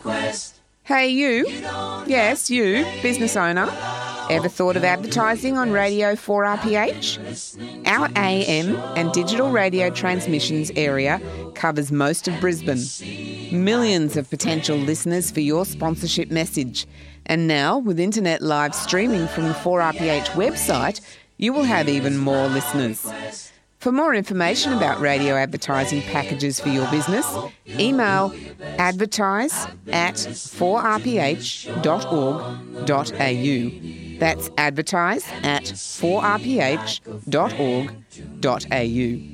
Hey you, yes you, business owner, ever thought of advertising on Radio 4RPH? Our AM and digital radio transmissions area covers most of Brisbane. Millions of potential listeners for your sponsorship message. And now, with internet live streaming from the 4RPH website, you will have even more listeners. For more information about radio advertising packages for your business, email advertise@4rph.org.au. That's advertise@4rph.org.au.